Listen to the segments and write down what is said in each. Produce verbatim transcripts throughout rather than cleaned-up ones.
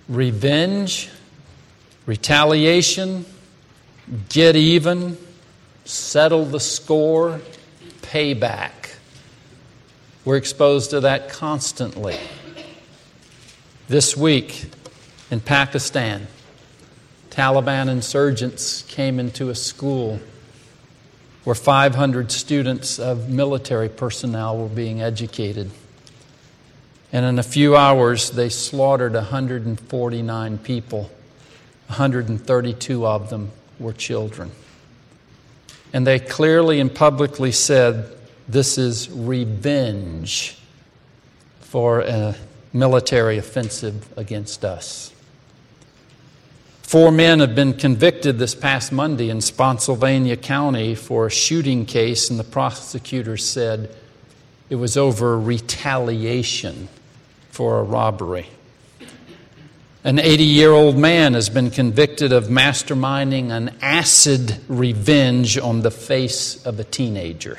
Revenge, retaliation, get even, settle the score, payback. We're exposed to that constantly. This week in Pakistan, Taliban insurgents came into a school where five hundred students of military personnel were being educated. And in a few hours, they slaughtered one hundred forty-nine people. one hundred thirty-two of them were children. And they clearly and publicly said, this is revenge for a military offensive against us. Four men have been convicted this past Monday in Spotsylvania County for a shooting case, and the prosecutor said it was over retaliation for a robbery. An eighty-year-old man has been convicted of masterminding an acid revenge on the face of a teenager.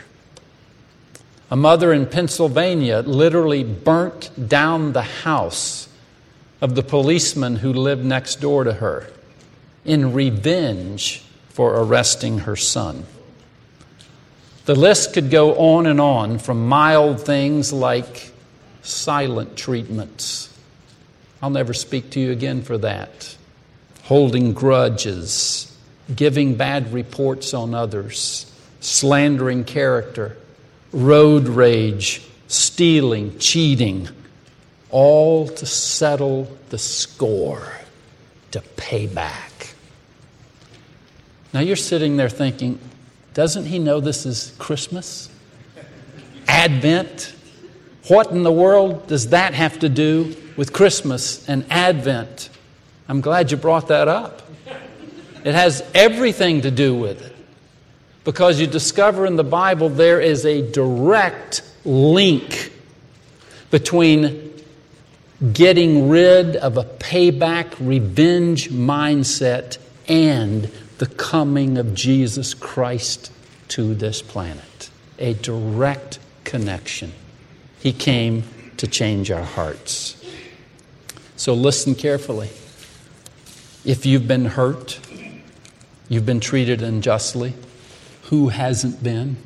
A mother in Pennsylvania literally burnt down the house of the policeman who lived next door to her in revenge for arresting her son. The list could go on and on, from mild things like silent treatments. I'll never speak to you again for that. Holding grudges, giving bad reports on others, slandering character, road rage, stealing, cheating, all to settle the score, to pay back. Now you're sitting there thinking, doesn't he know this is Christmas? Advent? What in the world does that have to do with Christmas and Advent? I'm glad you brought that up. It has everything to do with it. Because you discover in the Bible there is a direct link between getting rid of a payback, revenge mindset and the coming of Jesus Christ to this planet. A direct connection. He came to change our hearts. So listen carefully. If you've been hurt, you've been treated unjustly, who hasn't been?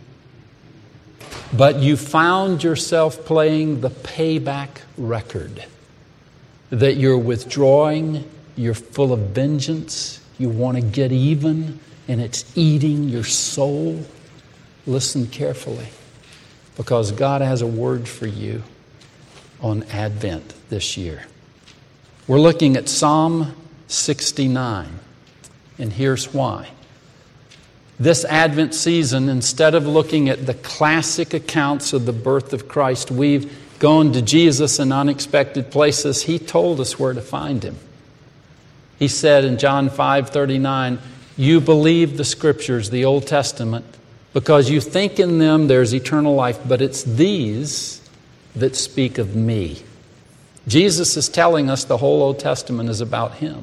But you found yourself playing the payback record. That you're withdrawing, you're full of vengeance, you want to get even, and it's eating your soul. Listen carefully, because God has a word for you on Advent this year. We're looking at Psalm sixty-nine, and here's why. This Advent season, instead of looking at the classic accounts of the birth of Christ, we've gone to Jesus in unexpected places. He told us where to find Him. He said in John five thirty-nine, you believe the Scriptures, the Old Testament, because you think in them there's eternal life, but it's these that speak of me. Jesus is telling us the whole Old Testament is about Him.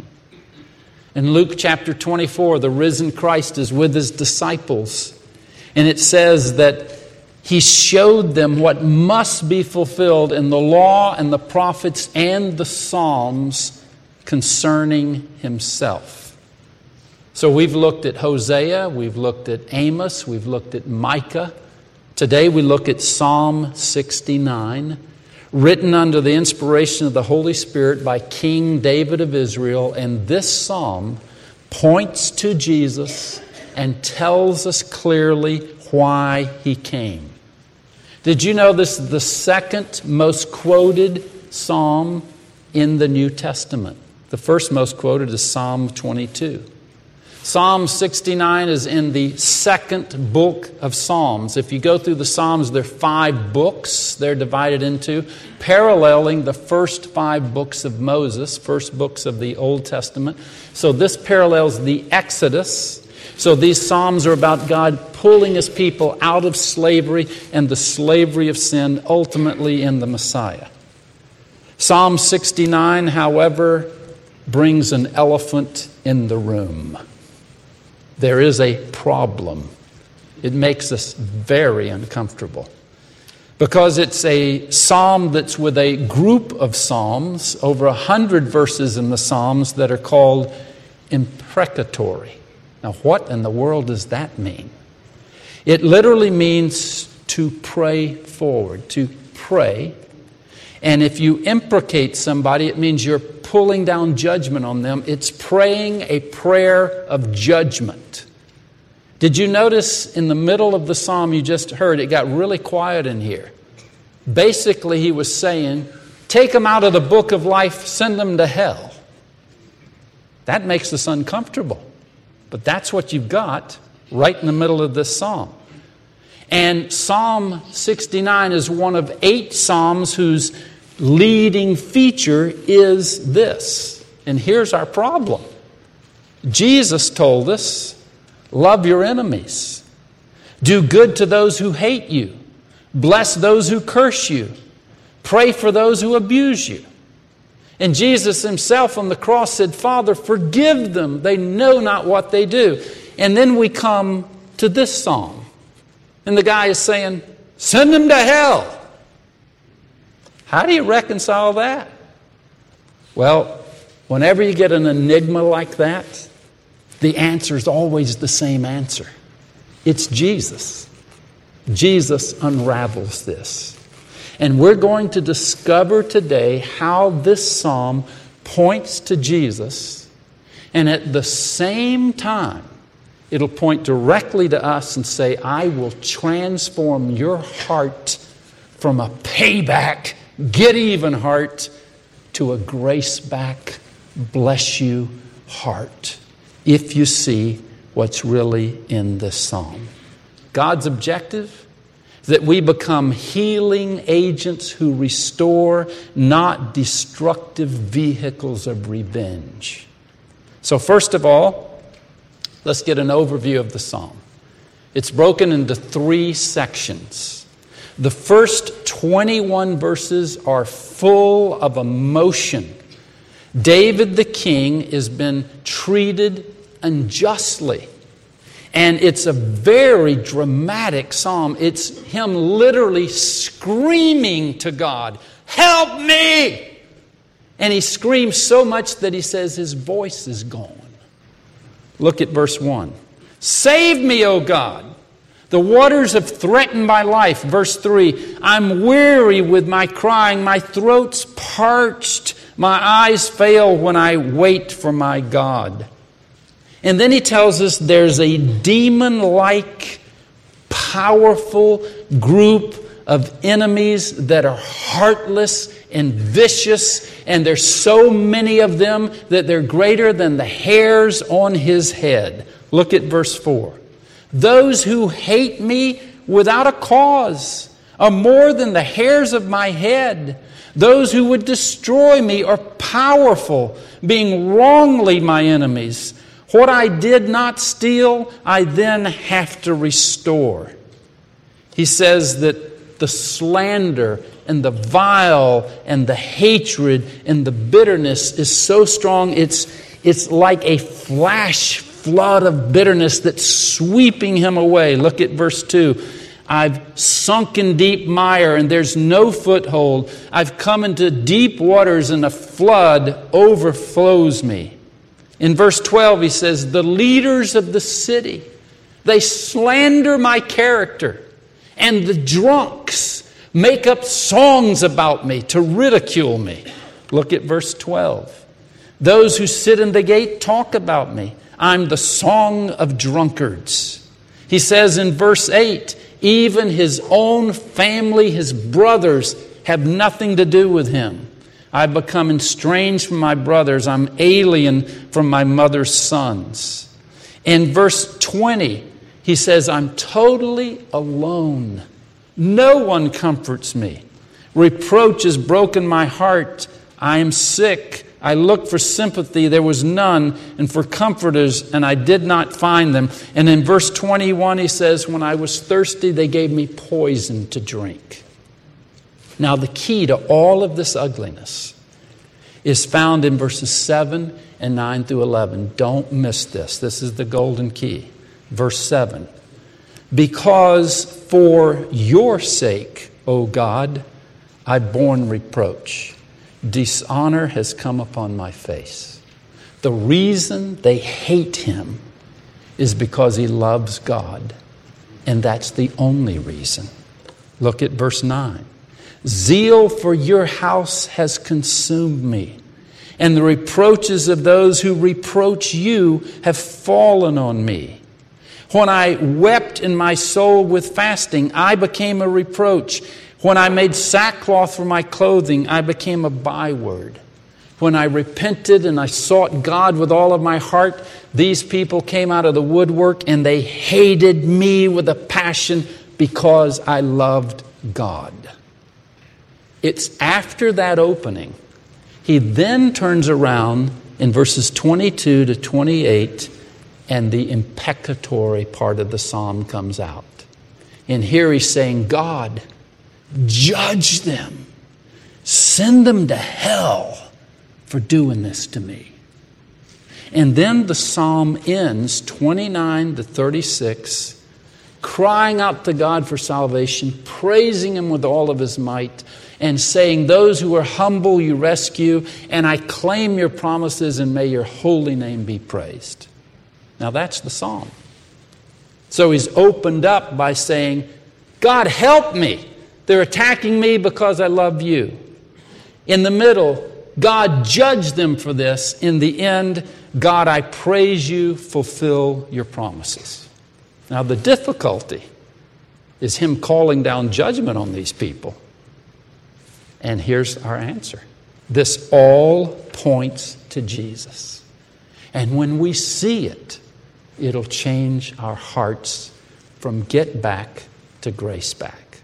In Luke chapter twenty-four, the risen Christ is with His disciples. And it says that He showed them what must be fulfilled in the law and the prophets and the Psalms concerning Himself. So we've looked at Hosea, we've looked at Amos, we've looked at Micah. Today we look at Psalm sixty-nine. Written under the inspiration of the Holy Spirit by King David of Israel. And this psalm points to Jesus and tells us clearly why He came. Did you know this is the second most quoted psalm in the New Testament? The first most quoted is Psalm twenty-two. Psalm sixty-nine is in the second book of Psalms. If you go through the Psalms, there are five books they're divided into, paralleling the first five books of Moses, first books of the Old Testament. So this parallels the Exodus. So these Psalms are about God pulling His people out of slavery and the slavery of sin, ultimately in the Messiah. Psalm sixty-nine, however, brings an elephant in the room. There is a problem. It makes us very uncomfortable. because it's a psalm that's with a group of psalms, over a hundred verses in the Psalms that are called imprecatory. Now, what in the world does that mean? It literally means to pray forward, to pray. And if you imprecate somebody, it means you're pulling down judgment on them. It's praying a prayer of judgment. Did you notice in the middle of the psalm you just heard, it got really quiet in here? Basically, he was saying, take them out of the book of life, send them to hell. That makes us uncomfortable. But that's what you've got right in the middle of this psalm. And Psalm sixty-nine is one of eight psalms whose leading feature is this. And here's our problem. Jesus told us, love your enemies. Do good to those who hate you. Bless those who curse you. Pray for those who abuse you. And Jesus himself on the cross said, Father, forgive them. They know not what they do. And then we come to this psalm. And the guy is saying, send them to hell. How do you reconcile that? Well, whenever you get an enigma like that, the answer is always the same answer. It's Jesus. Jesus unravels this. And we're going to discover today how this psalm points to Jesus, and at the same time, it'll point directly to us and say, I will transform your heart from a payback, get even heart to a grace back, bless you heart, if you see what's really in this psalm. God's objective is that we become healing agents who restore, not destructive vehicles of revenge. So first of all, let's get an overview of the psalm. It's broken into three sections. The first twenty-one verses are full of emotion. David the king has been treated unjustly. And it's a very dramatic psalm. It's him literally screaming to God, help me! And he screams so much that he says his voice is gone. Look at verse one. Save me, O God! The waters have threatened my life. Verse three. I'm weary with my crying. My throat's parched. My eyes fail when I wait for my God. And then he tells us there's a demon-like, powerful group of enemies that are heartless and vicious, and there's so many of them that they're greater than the hairs on his head. Look at verse four. Those who hate me without a cause are more than the hairs of my head. Those who would destroy me are powerful, being wrongly my enemies. What I did not steal, I then have to restore. He says that the slander and the vile and the hatred and the bitterness is so strong, it's, it's like a flash flood of bitterness that's sweeping him away. Look at verse two. I've sunk in deep mire and there's no foothold. I've come into deep waters and a flood overflows me. In verse twelve, he says, the leaders of the city, they slander my character, and the drunks make up songs about me to ridicule me. Look at verse twelve. Those who sit in the gate talk about me. I'm the song of drunkards. He says in verse eight, even his own family, his brothers, have nothing to do with him. I've become estranged from my brothers. I'm alien from my mother's sons. In verse twenty, he says, I'm totally alone. No one comforts me. Reproach has broken my heart. I am sick. I looked for sympathy. There was none. And for comforters, and I did not find them. And in verse twenty-one, he says, when I was thirsty, they gave me poison to drink. Now, the key to all of this ugliness is found in verses seven and nine through eleven. Don't miss this. This is the golden key. Verse seven. Because for your sake O God, I've borne reproach. Dishonor has come upon my face. The reason they hate him is because he loves God. And that's the only reason. Look at verse nine. Zeal for your house has consumed me, and the reproaches of those who reproach you have fallen on me. When I wept in my soul with fasting, I became a reproach. When I made sackcloth for my clothing, I became a byword. When I repented and I sought God with all of my heart, these people came out of the woodwork and they hated me with a passion because I loved God. It's after that opening, he then turns around in verses twenty-two to twenty-eight, and the imprecatory part of the psalm comes out. And here he's saying, God, judge them. Send them to hell for doing this to me. And then the psalm ends, twenty-nine to thirty-six, crying out to God for salvation, praising him with all of his might, and saying, those who are humble you rescue, and I claim your promises, and may your holy name be praised. Now that's the psalm. So he's opened up by saying, God, help me. They're attacking me because I love you. In the middle, God, judge them for this. In the end, God, I praise you, fulfill your promises. Now the difficulty is him calling down judgment on these people. And here's our answer. This all points to Jesus. And when we see it, it'll change our hearts from get back to grace back.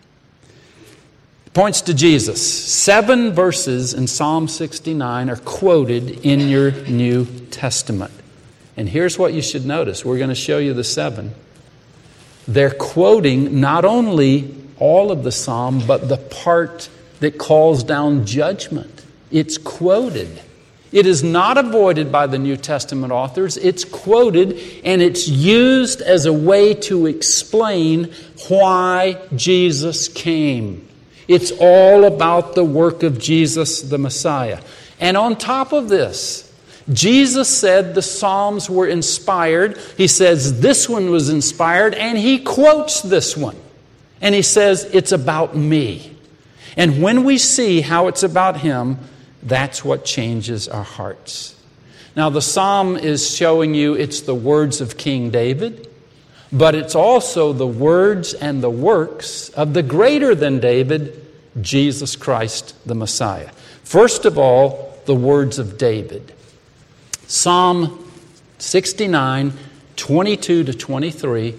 It points to Jesus. Seven verses in Psalm sixty-nine are quoted in your New Testament. And here's what you should notice. We're going to show you the seven. They're quoting not only all of the psalm, but the part that calls down judgment. It's quoted. It is not avoided by the New Testament authors. It's quoted, and it's used as a way to explain why Jesus came. It's all about the work of Jesus the Messiah. And on top of this, Jesus said the Psalms were inspired. He says this one was inspired, and he quotes this one. And he says, it's about me. And when we see how it's about him, that's what changes our hearts. Now, the psalm is showing you it's the words of King David, but it's also the words and the works of the greater than David, Jesus Christ the Messiah. First of all, the words of David. Psalm sixty-nine, twenty-two to twenty-three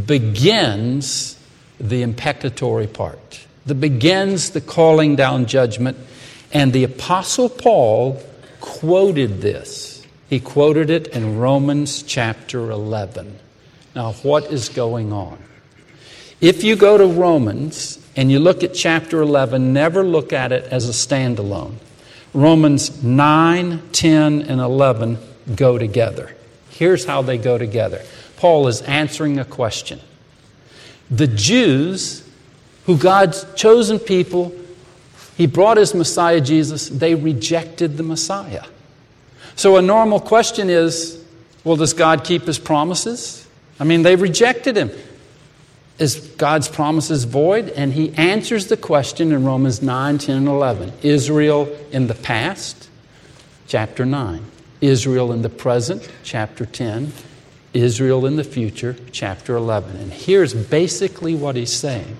begins the imprecatory part. That begins the calling down judgment. And the Apostle Paul quoted this. He quoted it in Romans chapter eleven. Now, what is going on? If you go to Romans and you look at chapter eleven, never look at it as a standalone. Romans nine, ten, and eleven go together. Here's how they go together. Paul is answering a question. The Jews, who God's chosen people, he brought his Messiah Jesus, they rejected the Messiah. So a normal question is, well, does God keep his promises? I mean, they rejected him. Is God's promises void? And he answers the question in Romans nine, ten, and eleven. Israel in the past, chapter nine. Israel in the present, chapter ten. Israel in the future, chapter eleven. And here's basically what he's saying.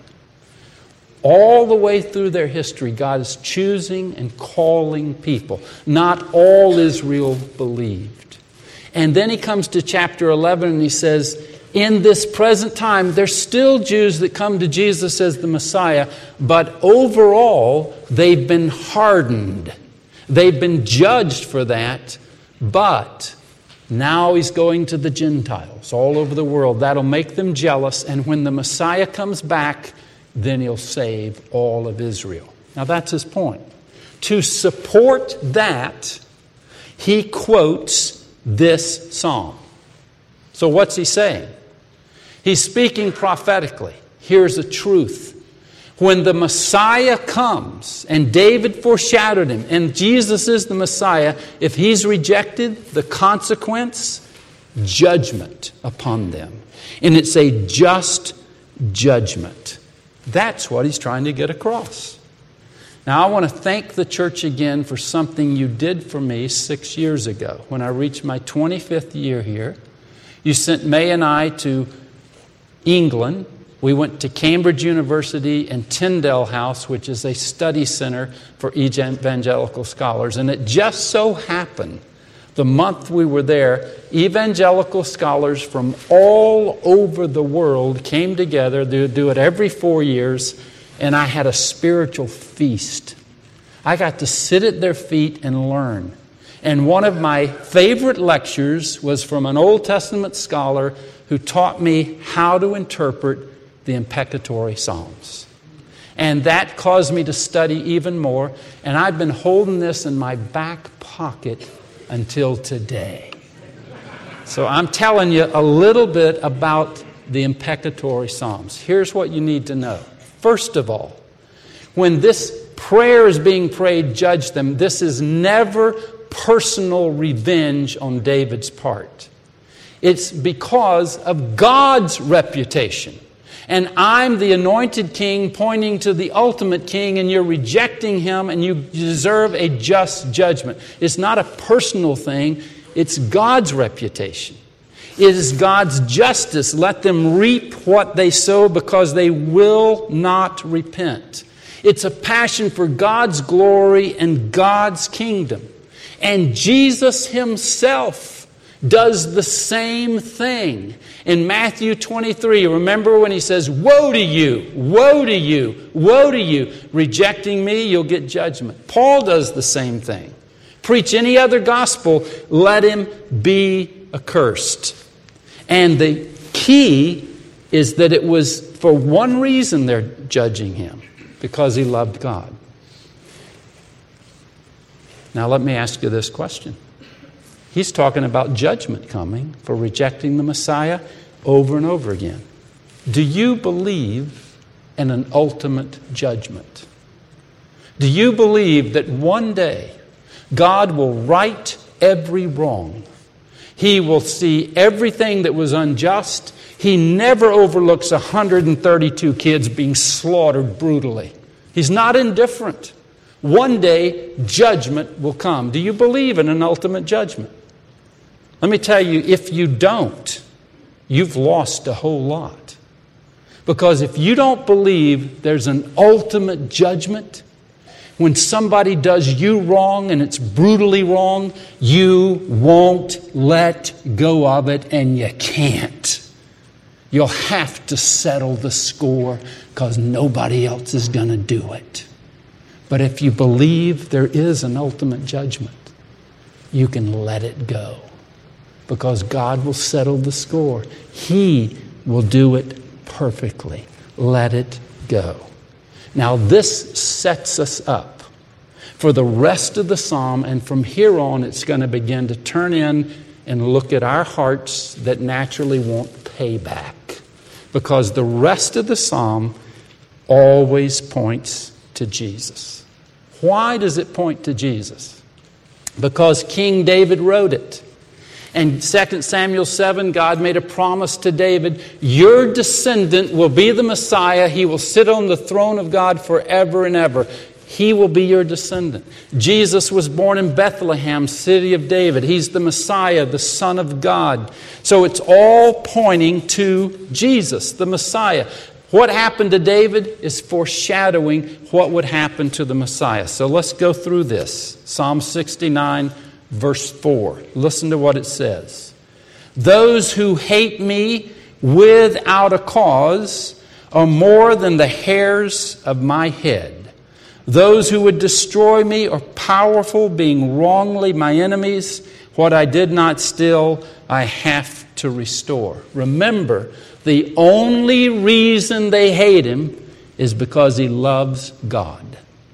All the way through their history, God is choosing and calling people. Not all Israel believed. And then he comes to chapter eleven and he says, in this present time, there's still Jews that come to Jesus as the Messiah, but overall, they've been hardened. They've been judged for that, but now he's going to the Gentiles all over the world. That'll make them jealous, and when the Messiah comes back, then he'll save all of Israel. Now that's his point. To support that, he quotes this psalm. So what's he saying? He's speaking prophetically. Here's the truth. When the Messiah comes, and David foreshadowed him, and Jesus is the Messiah, if he's rejected, the consequence, judgment upon them. And it's a just judgment. That's what he's trying to get across. Now, I want to thank the church again for something you did for me six years ago. When I reached my twenty-fifth year here, you sent May and I to England. We went to Cambridge University and Tyndale House, which is a study center for evangelical scholars. And it just so happened, the month we were there, evangelical scholars from all over the world came together. They would do it every four years, and I had a spiritual feast. I got to sit at their feet and learn. And one of my favorite lectures was from an Old Testament scholar who taught me how to interpret the imprecatory Psalms. And that caused me to study even more. And I've been holding this in my back pocket until today. So I'm telling you a little bit about the imprecatory Psalms. Here's what you need to know. First of all, when this prayer is being prayed, judge them, this is never personal revenge on David's part. It's because of God's reputation. And I'm the anointed king pointing to the ultimate king, and you're rejecting him, and you deserve a just judgment. It's not a personal thing. It's God's reputation. It is God's justice. Let them reap what they sow because they will not repent. It's a passion for God's glory and God's kingdom. And Jesus himself does the same thing. In Matthew twenty-three, remember when he says, woe to you, woe to you, woe to you. Rejecting me, you'll get judgment. Paul does the same thing. Preach any other gospel, let him be accursed. And the key is that it was for one reason they're judging him, because he loved God. Now let me ask you this question. He's talking about judgment coming for rejecting the Messiah over and over again. Do you believe in an ultimate judgment? Do you believe that one day God will right every wrong? He will see everything that was unjust. He never overlooks one hundred thirty-two kids being slaughtered brutally. He's not indifferent. One day, judgment will come. Do you believe in an ultimate judgment? Let me tell you, if you don't, you've lost a whole lot. Because if you don't believe there's an ultimate judgment, when somebody does you wrong and it's brutally wrong, you won't let go of it, and you can't. You'll have to settle the score because nobody else is going to do it. But if you believe there is an ultimate judgment, you can let it go. Because God will settle the score. He will do it perfectly. Let it go. Now this sets us up for the rest of the psalm, and from here on it's going to begin to turn in and look at our hearts that naturally want payback. Because the rest of the psalm always points to Jesus. Why does it point to Jesus? Because King David wrote it. And Second Samuel seven, God made a promise to David, your descendant will be the Messiah. He will sit on the throne of God forever and ever. He will be your descendant. Jesus was born in Bethlehem, city of David. He's the Messiah, the Son of God. So it's all pointing to Jesus, the Messiah. What happened to David is foreshadowing what would happen to the Messiah. So let's go through this. Psalm sixty-nine, verse four. Listen to what it says. Those who hate me without a cause are more than the hairs of my head. Those who would destroy me are powerful, being wrongly my enemies. What I did not steal, I have to restore. Remember, the only reason they hate him is because he loves God.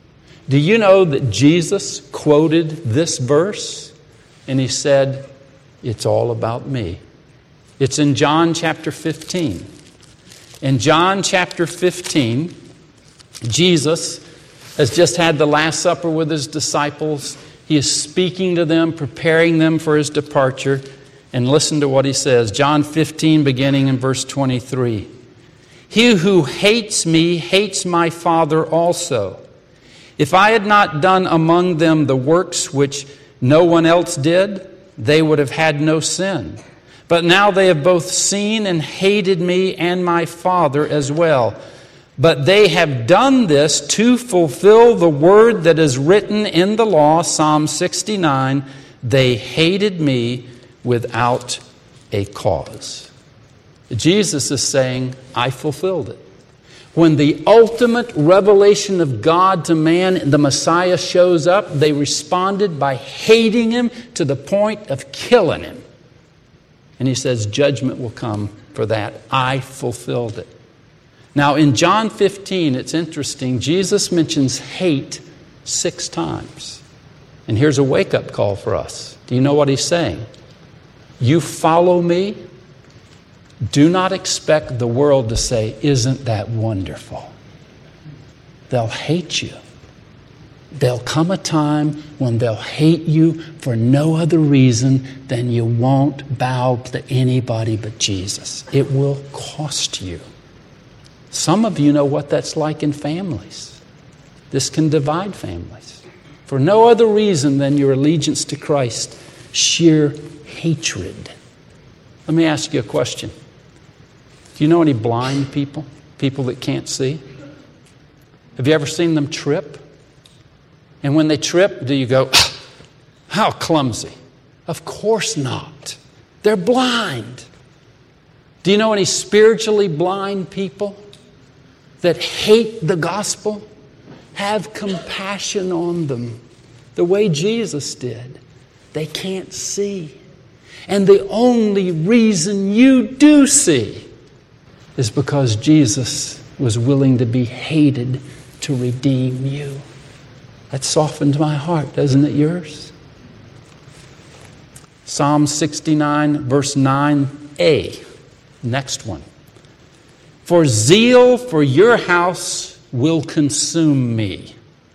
Do you know that Jesus quoted this verse? And he said, it's all about me. It's in John chapter fifteen. In John chapter fifteen, Jesus has just had the Last Supper with his disciples. He is speaking to them, preparing them for his departure. And listen to what he says. John fifteen, beginning in verse twenty-three. He who hates me hates my Father also. If I had not done among them the works which no one else did, they would have had no sin. But now they have both seen and hated me and my Father as well. But they have done this to fulfill the word that is written in the law, Psalm sixty-nine, they hated me without a cause. Jesus is saying, I fulfilled it. When the ultimate revelation of God to man, the Messiah, shows up, they responded by hating him to the point of killing him. And he says, judgment will come for that. I fulfilled it. Now, in John fifteen, it's interesting. Jesus mentions hate six times. And here's a wake-up call for us. Do you know what he's saying? You follow me. Do not expect the world to say, isn't that wonderful? They'll hate you. There'll come a time when they'll hate you for no other reason than you won't bow to anybody but Jesus. It will cost you. Some of you know what that's like in families. This can divide families. For no other reason than your allegiance to Christ. Sheer hatred. Let me ask you a question. Do you know any blind people? People that can't see? Have you ever seen them trip? And when they trip, do you go, how clumsy? Of course not. They're blind. Do you know any spiritually blind people that hate the gospel? Have compassion on them the way Jesus did. They can't see. And the only reason you do see is because Jesus was willing to be hated to redeem you. That softened my heart, doesn't it yours? Psalm sixty-nine, verse nine a. Next one. For zeal for your house will consume me.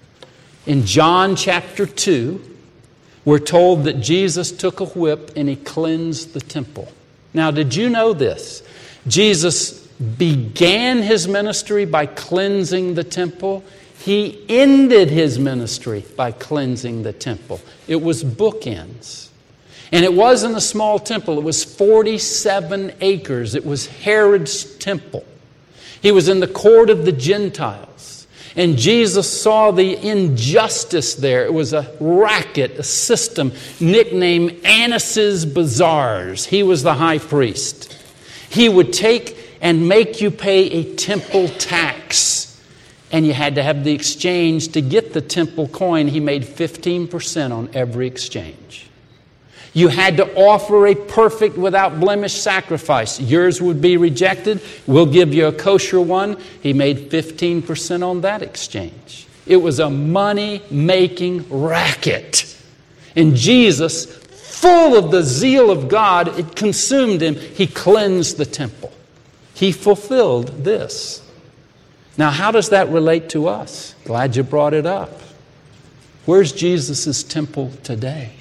In John chapter two, we're told that Jesus took a whip and he cleansed the temple. Now, did you know this? Jesus began his ministry by cleansing the temple. He ended his ministry by cleansing the temple. It was bookends. And it wasn't a small temple. It was forty-seven acres. It was Herod's temple. He was in the court of the Gentiles. And Jesus saw the injustice there. It was a racket, a system, nicknamed Annas' Bazaars. He was the high priest. He would take and make you pay a temple tax. And you had to have the exchange to get the temple coin. He made fifteen percent on every exchange. You had to offer a perfect, without blemish sacrifice. Yours would be rejected. We'll give you a kosher one. He made fifteen percent on that exchange. It was a money-making racket. And Jesus, full of the zeal of God, it consumed him. He cleansed the temple. He fulfilled this. Now, how does that relate to us? Glad you brought it up. Where's Jesus' temple today?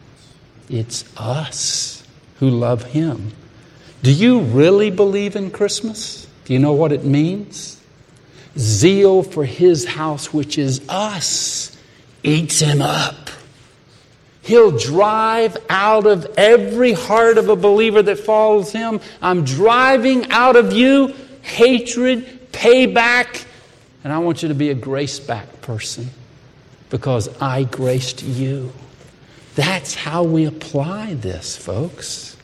It's us who love him. Do you really believe in Christmas? Do you know what it means? Zeal for his house, which is us, eats him up. He'll drive out of every heart of a believer that follows him. I'm driving out of you hatred, payback, and I want you to be a grace back person because I graced you. That's how we apply this, folks.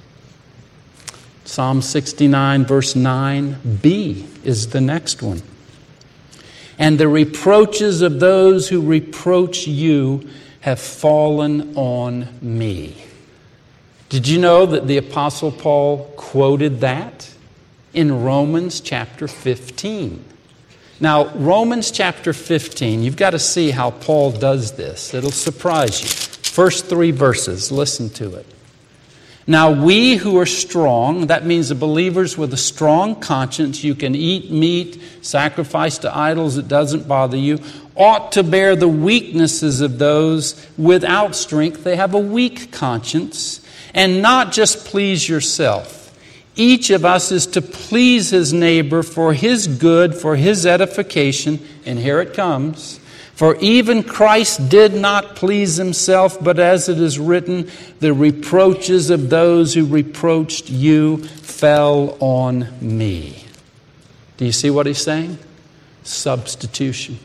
Psalm sixty-nine, verse nine b is the next one. And the reproaches of those who reproach you have fallen on me. Did you know that the Apostle Paul quoted that in Romans chapter fifteen? Now, Romans chapter fifteen, you've got to see how Paul does this. It'll surprise you. First three verses, listen to it. Now we who are strong, that means the believers with a strong conscience, you can eat meat, sacrifice to idols, it doesn't bother you, ought to bear the weaknesses of those without strength. They have a weak conscience, and not just please yourself. Each of us is to please his neighbor for his good, for his edification, and here it comes. For even Christ did not please himself, but as it is written, the reproaches of those who reproached you fell on me. Do you see what he's saying? Substitution.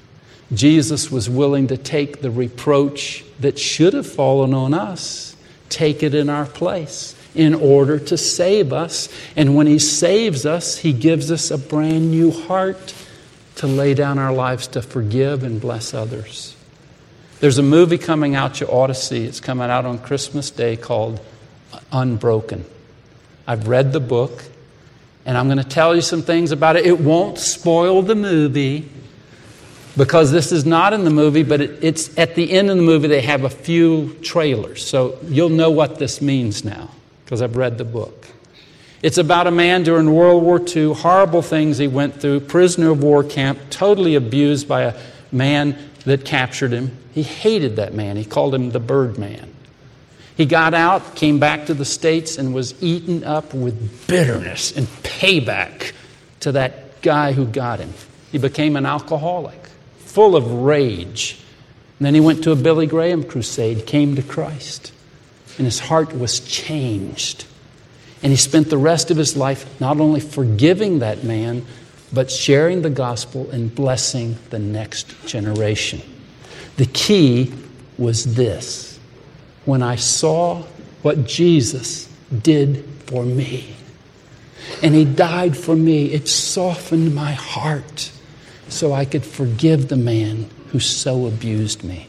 Jesus was willing to take the reproach that should have fallen on us, take it in our place in order to save us. And when he saves us, he gives us a brand new heart to lay down our lives to forgive and bless others. There's a movie coming out you ought to see. It's coming out on Christmas Day called Unbroken. I've read the book, and I'm going to tell you some things about it. It won't spoil the movie, because this is not in the movie, but it, it's at the end of the movie they have a few trailers. So you'll know what this means now, because I've read the book. It's about a man during World War Two, horrible things he went through, prisoner of war camp, totally abused by a man that captured him. He hated that man. He called him the Birdman. He got out, came back to the States, and was eaten up with bitterness and payback to that guy who got him. He became an alcoholic, full of rage. And then he went to a Billy Graham crusade, came to Christ, and his heart was changed. And he spent the rest of his life not only forgiving that man, but sharing the gospel and blessing the next generation. The key was this: when I saw what Jesus did for me, and he died for me, it softened my heart so I could forgive the man who so abused me.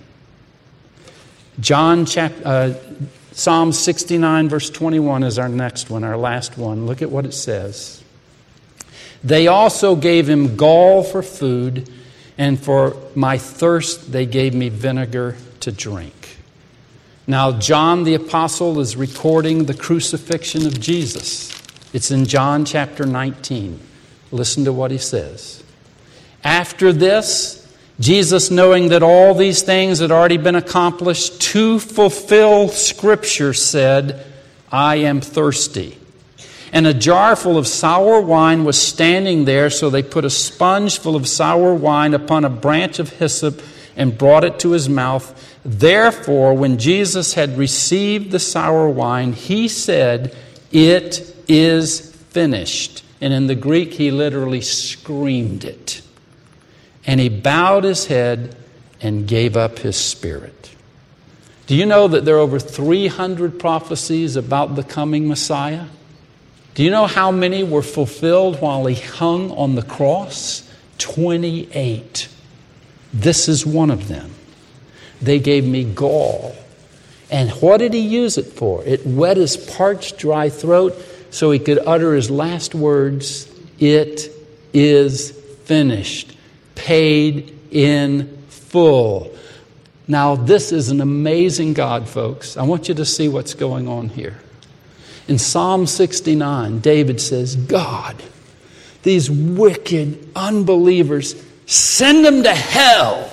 John chapter... Uh, Psalm sixty-nine verse twenty-one is our next one, our last one. Look at what it says. They also gave him gall for food, and for my thirst they gave me vinegar to drink. Now John the Apostle is recording the crucifixion of Jesus. It's in John chapter nineteen. Listen to what he says. After this, Jesus, knowing that all these things had already been accomplished to fulfill Scripture, said, I am thirsty. And a jar full of sour wine was standing there, so they put a sponge full of sour wine upon a branch of hyssop and brought it to his mouth. Therefore, when Jesus had received the sour wine, he said, it is finished. And in the Greek, he literally screamed it. And he bowed his head and gave up his spirit. Do you know that there are over three hundred prophecies about the coming Messiah? Do you know how many were fulfilled while he hung on the cross? twenty-eight. This is one of them. They gave me gall. And what did he use it for? It wet his parched, dry throat so he could utter his last words, it is finished. Paid in full. Now, this is an amazing God, folks. I want you to see what's going on here. In Psalm sixty-nine, David says, God, these wicked unbelievers, send them to hell.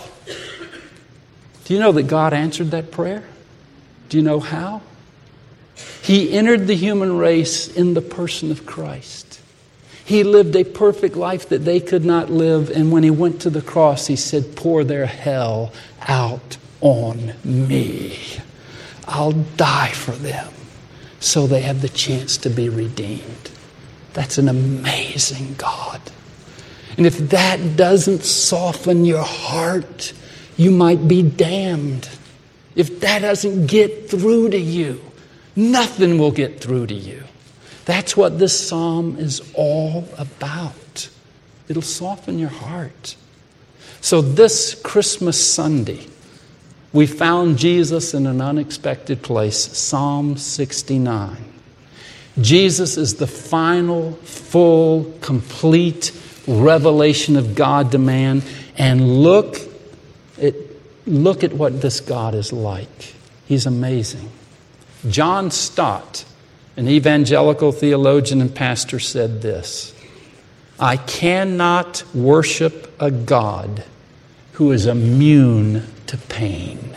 Do you know that God answered that prayer? Do you know how? He entered the human race in the person of Christ. He lived a perfect life that they could not live. And when he went to the cross, he said, pour their hell out on me. I'll die for them so they have the chance to be redeemed. That's an amazing God. And if that doesn't soften your heart, you might be damned. If that doesn't get through to you, nothing will get through to you. That's what this psalm is all about. It'll soften your heart. So this Christmas Sunday, we found Jesus in an unexpected place, Psalm sixty-nine. Jesus is the final, full, complete revelation of God to man. And look at, look at what this God is like. He's amazing. John Stott An evangelical theologian and pastor said this: I cannot worship a God who is immune to pain.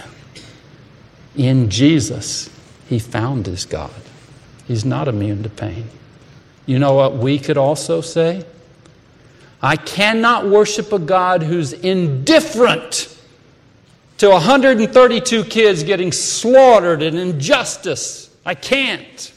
In Jesus, he found his God. He's not immune to pain. You know what we could also say? I cannot worship a God who's indifferent to one hundred thirty-two kids getting slaughtered in injustice. I can't.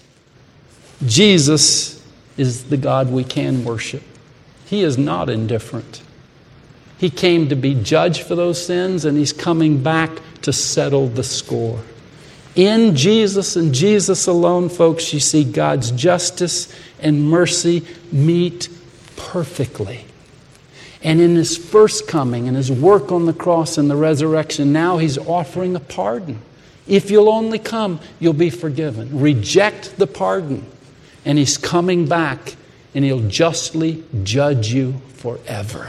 Jesus is the God we can worship. He is not indifferent. He came to be judged for those sins, and he's coming back to settle the score. In Jesus and Jesus alone, folks, you see God's justice and mercy meet perfectly. And in his first coming and his work on the cross and the resurrection, now he's offering a pardon. If you'll only come, you'll be forgiven. Reject the pardon, and he's coming back, and he'll justly judge you forever.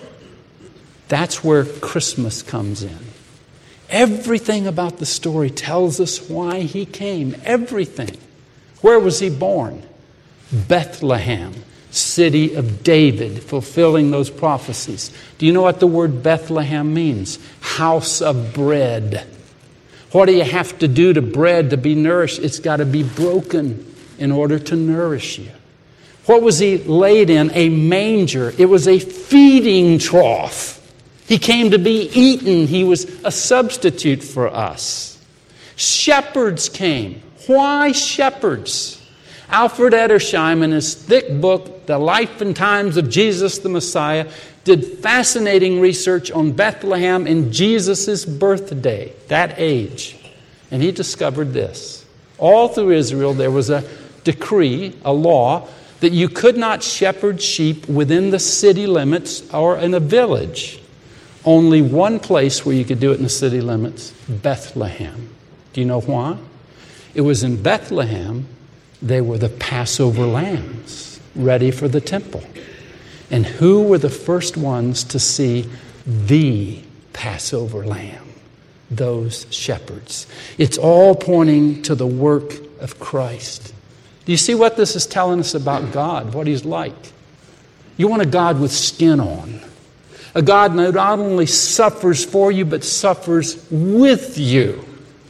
That's where Christmas comes in. Everything about the story tells us why he came. Everything. Where was he born? Bethlehem, city of David, fulfilling those prophecies. Do you know what the word Bethlehem means? House of bread. What do you have to do to bread to be nourished? It's got to be broken in order to nourish you. What was he laid in? A manger. It was a feeding trough. He came to be eaten. He was a substitute for us. Shepherds came. Why shepherds? Alfred Edersheim, in his thick book, The Life and Times of Jesus the Messiah, did fascinating research on Bethlehem in Jesus' birthday, that age. And he discovered this. All through Israel there was a decree, a law, that you could not shepherd sheep within the city limits or in a village. Only one place where you could do it in the city limits, Bethlehem. Do you know why? It was in Bethlehem they were the Passover lambs, ready for the temple. And who were the first ones to see the Passover lamb? Those shepherds. It's all pointing to the work of Christ. Do you see what this is telling us about God, what he's like? You want a God with skin on. A God that not only suffers for you, but suffers with you.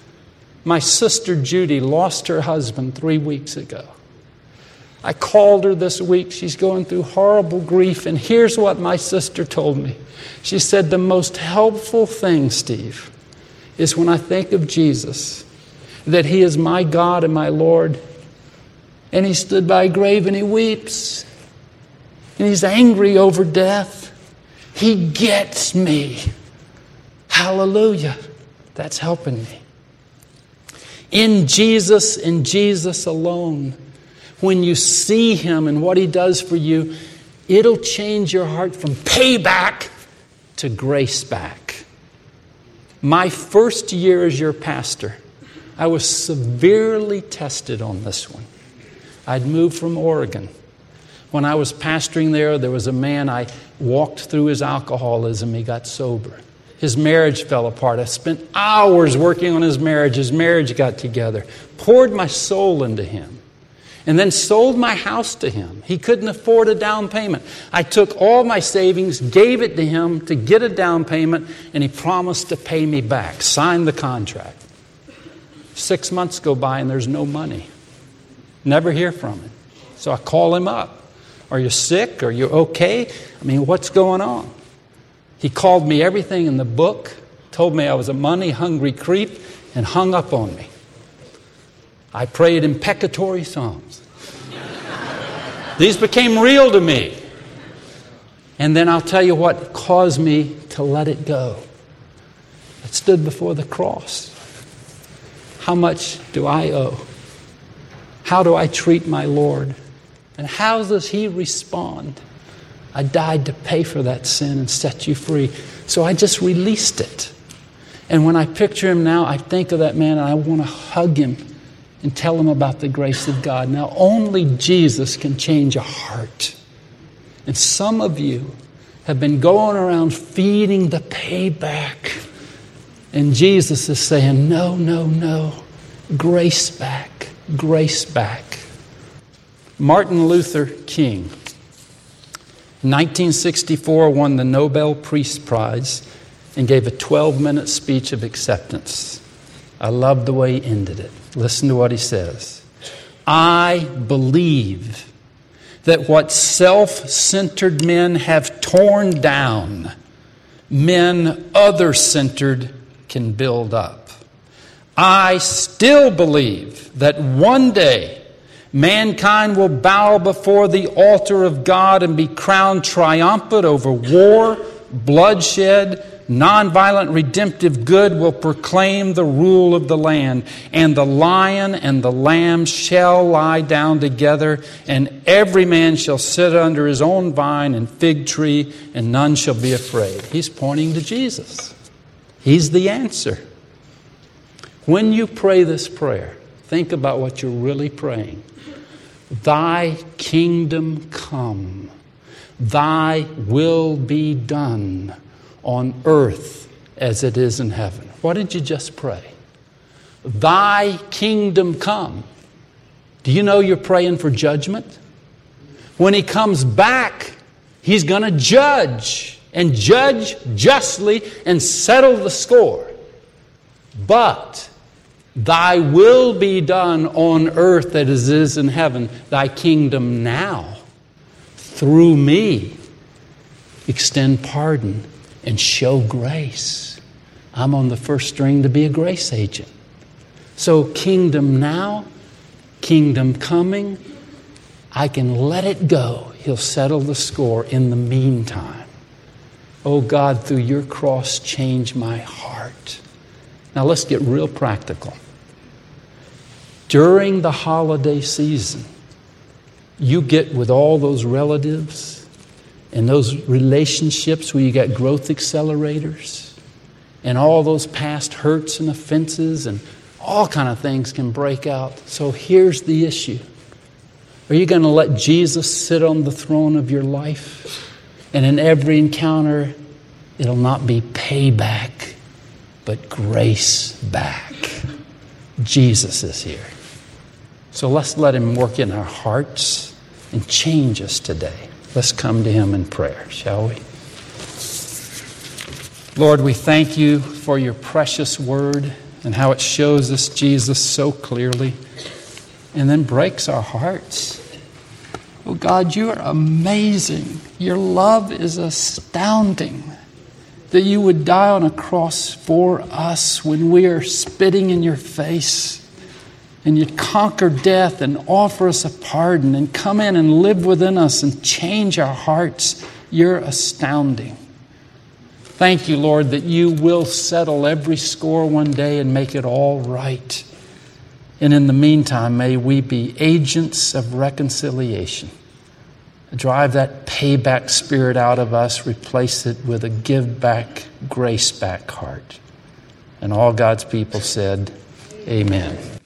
My sister Judy lost her husband three weeks ago. I called her this week. She's going through horrible grief. And here's what my sister told me. She said, the most helpful thing, Steve, is when I think of Jesus, that he is my God and my Lord. And he stood by a grave and he weeps. And he's angry over death. He gets me. Hallelujah. That's helping me. In Jesus and Jesus alone, when you see him and what he does for you, it'll change your heart from payback to grace back. My first year as your pastor, I was severely tested on this one. I'd moved from Oregon. When I was pastoring there, there was a man, I walked through his alcoholism. He got sober. His marriage fell apart. I spent hours working on his marriage. His marriage got together. Poured my soul into him. And then sold my house to him. He couldn't afford a down payment. I took all my savings, gave it to him to get a down payment, and he promised to pay me back. Signed the contract. Six months go by and there's no money. Never hear from him. So I call him up. Are you sick? Are you okay? I mean, what's going on? He called me everything in the book, told me I was a money-hungry creep, and hung up on me. I prayed imprecatory psalms. These became real to me. And then I'll tell you what caused me to let it go. I stood before the cross. How much do I owe? How do I treat my Lord? And how does he respond? I died to pay for that sin and set you free. So I just released it. And when I picture him now, I think of that man and I want to hug him and tell him about the grace of God. Now, only Jesus can change a heart. And some of you have been going around feeding the payback. And Jesus is saying, no, no, no. Grace back. Grace back. Martin Luther King, nineteen sixty-four, won the Nobel Peace Prize and gave a twelve-minute speech of acceptance. I love the way he ended it. Listen to what he says. I believe that what self-centered men have torn down, men other-centered can build up. I still believe that one day mankind will bow before the altar of God and be crowned triumphant over war, bloodshed. Nonviolent redemptive good will proclaim the rule of the land, and the lion and the lamb shall lie down together, and every man shall sit under his own vine and fig tree, and none shall be afraid. He's pointing to Jesus. He's the answer. When you pray this prayer, think about what you're really praying. Thy kingdom come, thy will be done on earth as it is in heaven. What did you just pray? Thy kingdom come. Do you know you're praying for judgment? When he comes back, he's going to judge and judge justly and settle the score. But thy will be done on earth as it is in heaven. Thy kingdom now, through me, extend pardon and show grace. I'm on the first string to be a grace agent. So kingdom now, kingdom coming, I can let it go. He'll settle the score in the meantime. Oh God, through your cross, change my heart. Now let's get real practical. During the holiday season, you get with all those relatives and those relationships where you got growth accelerators, and all those past hurts and offenses and all kind of things can break out. So here's the issue. Are you going to let Jesus sit on the throne of your life? And in every encounter, it'll not be payback, but grace back. Jesus is here. So let's let him work in our hearts and change us today. Let's come to him in prayer, shall we? Lord, we thank you for your precious word and how it shows us Jesus so clearly and then breaks our hearts. Oh God, you are amazing. Your love is astounding. That you would die on a cross for us when we are spitting in your face. And you conquer death and offer us a pardon and come in and live within us and change our hearts. You're astounding. Thank you, Lord, that you will settle every score one day and make it all right. And in the meantime, may we be agents of reconciliation. Drive that payback spirit out of us, replace it with a give back, grace back heart. And all God's people said, amen.